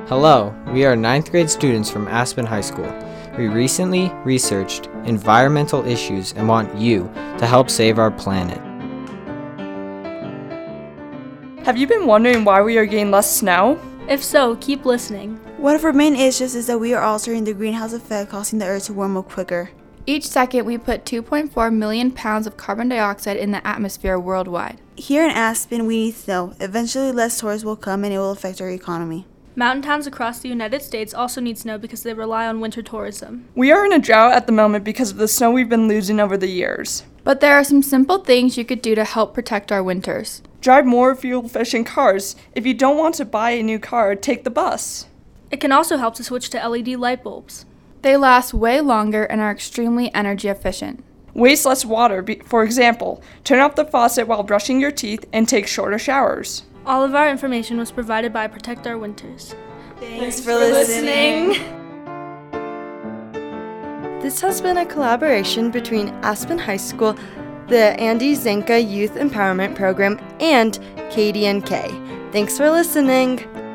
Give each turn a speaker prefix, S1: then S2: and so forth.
S1: Hello, we are 9th grade students from Aspen High School. We recently researched environmental issues and want you to help save our planet.
S2: Have you been wondering why we are getting less snow?
S3: If so, keep listening.
S4: One of our main issues is that we are altering the greenhouse effect, causing the Earth to warm up quicker.
S5: Each second, we put 2.4 million pounds of carbon dioxide in the atmosphere worldwide.
S4: Here in Aspen, we need snow. Eventually, less tourists will come and it will affect our economy.
S3: Mountain towns across the United States also need snow because they rely on winter tourism.
S2: We are in a drought at the moment because of the snow we've been losing over the years.
S5: But there are some simple things you could do to help protect our winters.
S2: Drive more fuel-efficient cars. If you don't want to buy a new car, take the bus.
S3: It can also help to switch to LED light bulbs.
S5: They last way longer and are extremely energy efficient.
S2: Waste less water. For example, turn off the faucet while brushing your teeth and take shorter showers.
S3: All of our information was provided by Protect Our Winters.
S4: Thanks for listening.
S6: This has been a collaboration between Aspen High School, the Andy Zanka Youth Empowerment Program, and KDNK. Thanks for listening.